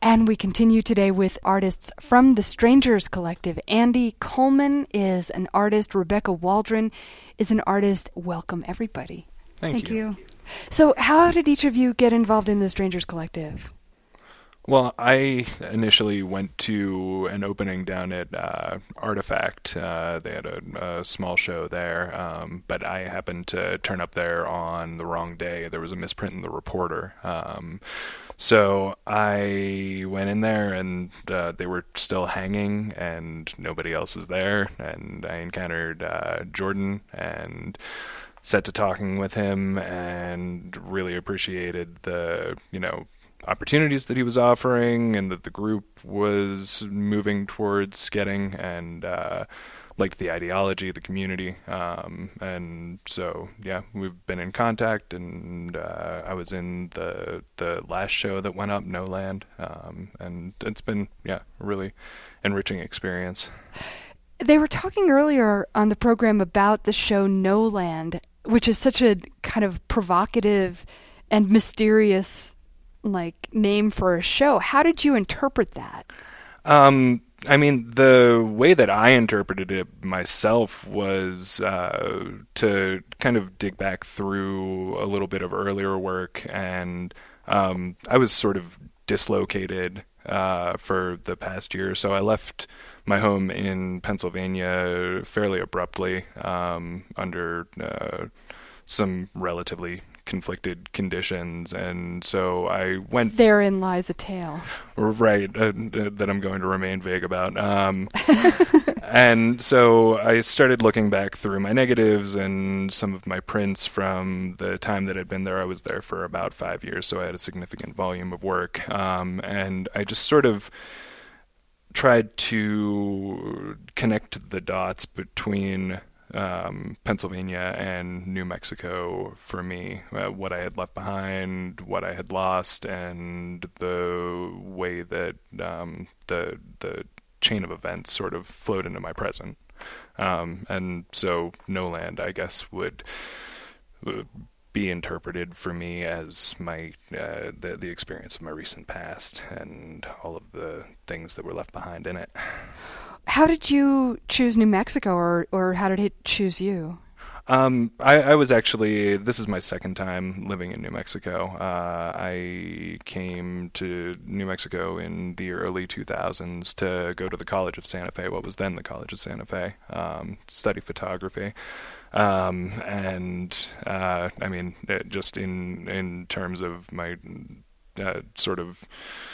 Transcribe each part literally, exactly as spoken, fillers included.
And we continue today with artists from the Strangers Collective. Andy Coleman is an artist. Rebecca Waldron is an artist. Welcome, everybody. Thank, Thank you. you. So how did each of you get involved in the Strangers Collective? Well, I initially went to an opening down at uh, Artifact. Uh, they had a, a small show there, um, but I happened to turn up there on the wrong day. There was a misprint in the Reporter. Um, so I went in there, and uh, they were still hanging, and nobody else was there. And I encountered uh, Jordan and set to talking with him, and really appreciated the, you know, opportunities that he was offering and that the group was moving towards getting, and uh, liked the ideology, the community. Um, and so, yeah, we've been in contact, and uh, I was in the the last show that went up, No Land, um, and it's been, yeah, a really enriching experience. They were talking earlier on the program about the show No Land, which is such a kind of provocative and mysterious like name for a show. How did you interpret that? Um, I mean, the way that I interpreted it myself was uh, to kind of dig back through a little bit of earlier work, and um, I was sort of dislocated uh, for the past year. So I left my home in Pennsylvania fairly abruptly um, under uh, some relatively conflicted conditions, and so I went... Therein lies a tale. Right, uh, that I'm going to remain vague about. Um, and so I started looking back through my negatives and some of my prints from the time that I'd been there. I was there for about five years, so I had a significant volume of work. Um, and I just sort of tried to connect the dots between Um, Pennsylvania and New Mexico for me, uh, what I had left behind, what I had lost, and the way that um, the the chain of events sort of flowed into my present. Um, and so No Land, I guess, would uh, be interpreted for me as my uh, the the experience of my recent past and all of the things that were left behind in it. How did you choose New Mexico, or, or how did it choose you? Um, I, I was actually, this is my second time living in New Mexico. Uh, I came to New Mexico in the early two thousands to go to the College of Santa Fe, what was then the College of Santa Fe, um, study photography. Um, and, uh, I mean, it just in, in terms of my, uh, sort of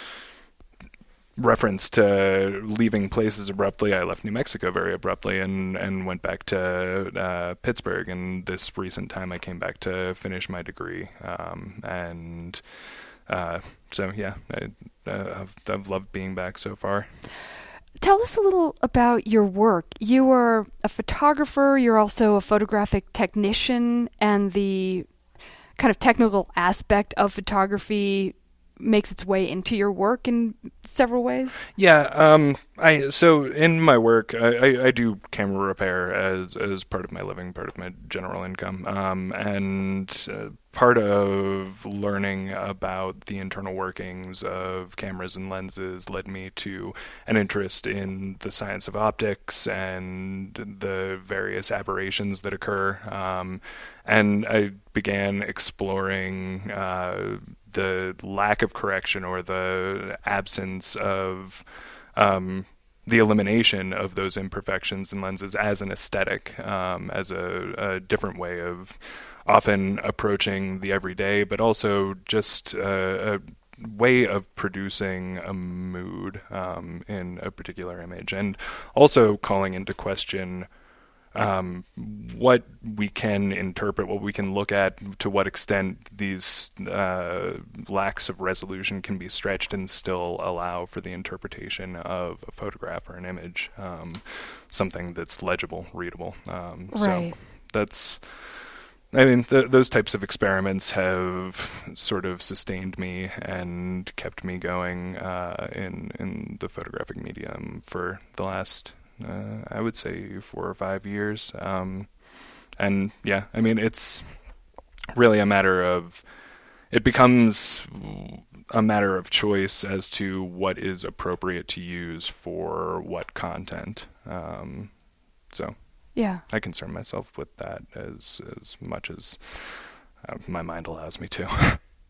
reference to leaving places abruptly, I left New Mexico very abruptly and, and went back to uh, Pittsburgh. And this recent time I came back to finish my degree. Um, and uh, so, yeah, I, uh, I've, I've loved being back so far. Tell us a little about your work. You are a photographer, you're also a photographic technician, and the kind of technical aspect of photography makes its way into your work in several ways? Yeah, um, I so in my work, I, I, I do camera repair as as part of my living, part of my general income, um, and uh, part of learning about the internal workings of cameras and lenses led me to an interest in the science of optics and the various aberrations that occur, um, and I began exploring Uh, the lack of correction or the absence of um, the elimination of those imperfections in lenses as an aesthetic, um, as a, a different way of often approaching the everyday, but also just a, a way of producing a mood um, in a particular image, and also calling into question Um, what we can interpret, what we can look at, to what extent these uh, lacks of resolution can be stretched and still allow for the interpretation of a photograph or an image, um, something that's legible, readable. Um, right. So that's, I mean, th- those types of experiments have sort of sustained me and kept me going uh, in, in the photographic medium for the last Uh, I would say four or five years. Um, and yeah, I mean, it's really a matter of, it becomes a matter of choice as to what is appropriate to use for what content. Um, so yeah, I concern myself with that as as much as uh, my mind allows me to.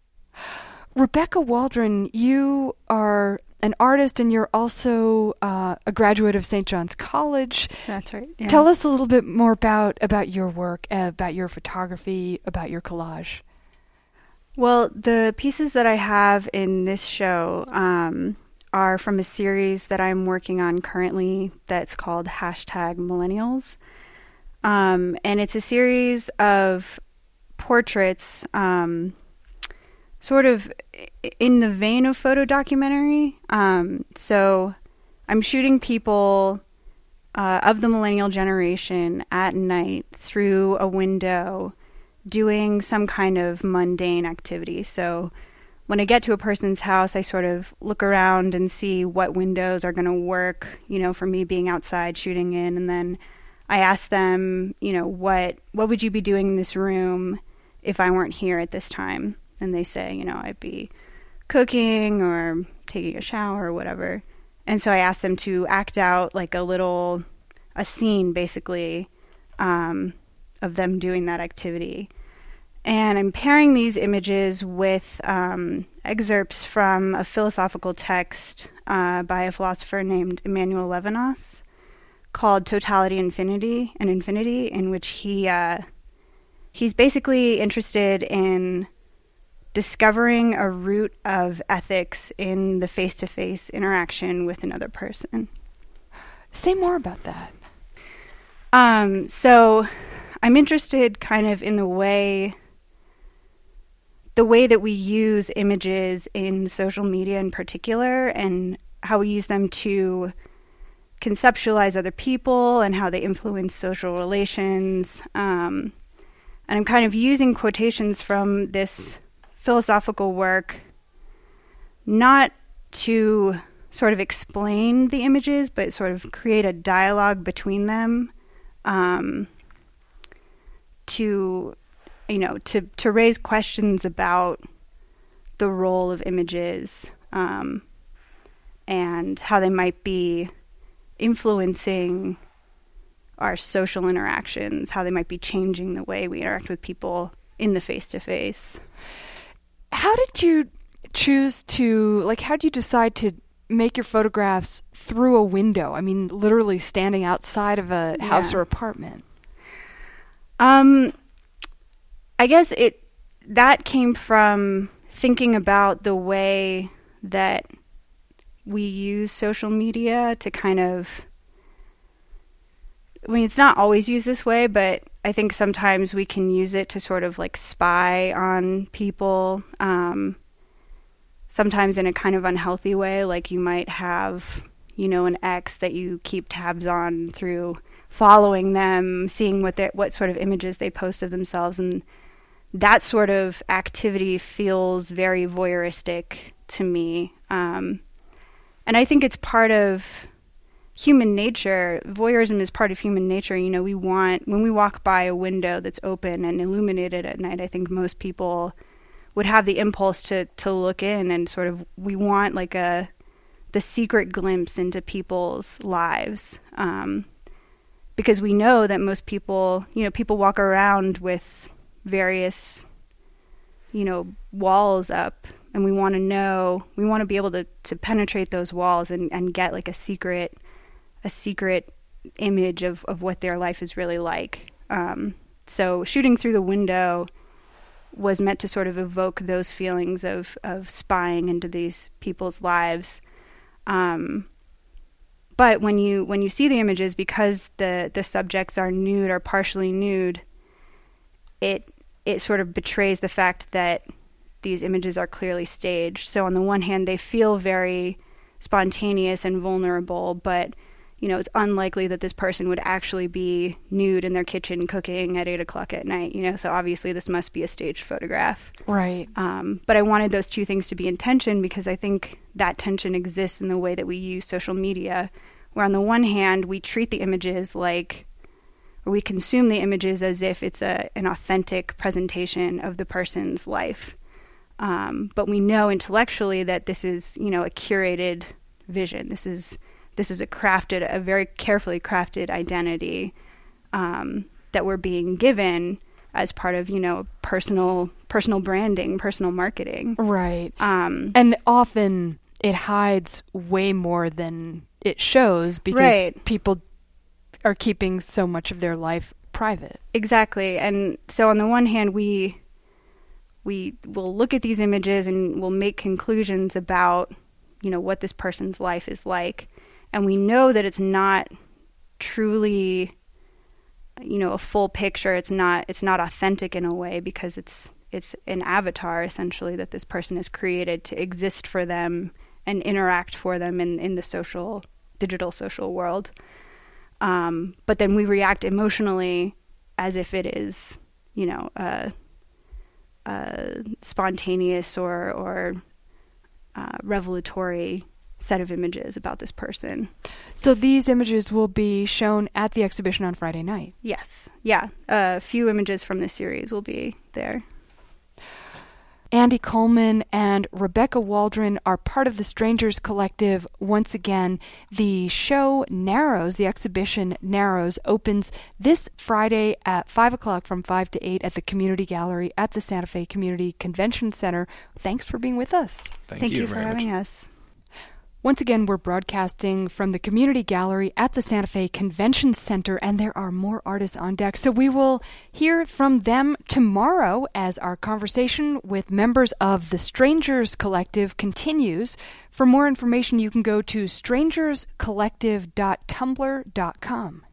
Rebecca Waldron, you are an artist and you're also uh, a graduate of Saint John's College. That's right. Yeah. Tell us a little bit more about, about your work, uh, about your photography, about your collage. Well, the pieces that I have in this show um, are from a series that I'm working on currently that's called Hashtag Millennials. Um, and it's a series of portraits um, sort of in the vein of photo documentary. Um, so I'm shooting people uh, of the millennial generation at night through a window doing some kind of mundane activity. So when I get to a person's house, I sort of look around and see what windows are going to work, you know, for me being outside shooting in. And then I ask them, you know, what what would you be doing in this room if I weren't here at this time? And they say, you know, I'd be cooking or taking a shower or whatever. And so I ask them to act out like a little, a scene basically, um, of them doing that activity. And I'm pairing these images with um, excerpts from a philosophical text uh, by a philosopher named Emmanuel Levinas called Totality Infinity and Infinity, in which he uh, he's basically interested in discovering a root of ethics in the face-to-face interaction with another person. Say more about that. Um, so I'm interested kind of in the way the way that we use images in social media in particular, and how we use them to conceptualize other people and how they influence social relations. Um, and I'm kind of using quotations from this philosophical work not to sort of explain the images, but sort of create a dialogue between them, um, to you know, to, to raise questions about the role of images um, and how they might be influencing our social interactions, how they might be changing the way we interact with people in the face-to-face. How did you choose to, like, how did you decide to make your photographs through a window? I mean, literally standing outside of a Yeah. house or apartment. Um... I guess it that came from thinking about the way that we use social media to kind of, I mean, it's not always used this way, but I think sometimes we can use it to sort of like spy on people, um, sometimes in a kind of unhealthy way, like you might have, you know, an ex that you keep tabs on through following them, seeing what they, what sort of images they post of themselves, and that sort of activity feels very voyeuristic to me. Um, and I think it's part of human nature. Voyeurism is part of human nature. You know, we want, when we walk by a window that's open and illuminated at night, I think most people would have the impulse to, to look in and sort of, we want like a, the secret glimpse into people's lives. Um, because we know that most people, you know, people walk around with various, you know, walls up, and we want to know, we want to be able to, to penetrate those walls and, and get like a secret, a secret image of, of what their life is really like. Um, so shooting through the window was meant to sort of evoke those feelings of, of spying into these people's lives. Um, but when you, when you see the images, because the, the subjects are nude or partially nude, it, it sort of betrays the fact that these images are clearly staged. So on the one hand, they feel very spontaneous and vulnerable, but, you know, it's unlikely that this person would actually be nude in their kitchen cooking at eight o'clock at night, you know, so obviously this must be a staged photograph. Right. Um, but I wanted those two things to be in tension because I think that tension exists in the way that we use social media, where on the one hand, we treat the images like, or we consume the images as if it's a an authentic presentation of the person's life. Um, but we know intellectually that this is, you know, a curated vision. This is this is a crafted, a very carefully crafted identity um, that we're being given as part of, you know, personal personal branding, personal marketing. Right. Um, and often it hides way more than it shows because right. people are keeping so much of their life private. Exactly. And so on the one hand, we we will look at these images and we'll make conclusions about, you know, what this person's life is like. And we know that it's not truly, you know, a full picture. It's not it's not authentic in a way because it's it's an avatar essentially that this person has created to exist for them and interact for them in, in the social, digital social world. Um, but then we react emotionally as if it is, you know, a, a spontaneous or, or uh, revelatory set of images about this person. So these images will be shown at the exhibition on Friday night? Yes. Yeah. A few images from this series will be there. Andy Coleman and Rebecca Waldron are part of the Strangers Collective. Once again, the show Narrows, the exhibition Narrows, opens this Friday at five o'clock from five to eight at the Community Gallery at the Santa Fe Community Convention Center. Thanks for being with us. Thank, Thank you, you for very having much. us. Once again, we're broadcasting from the Community Gallery at the Santa Fe Convention Center, and there are more artists on deck. So we will hear from them tomorrow as our conversation with members of the Strangers Collective continues. For more information, you can go to strangers collective dot tumblr dot com.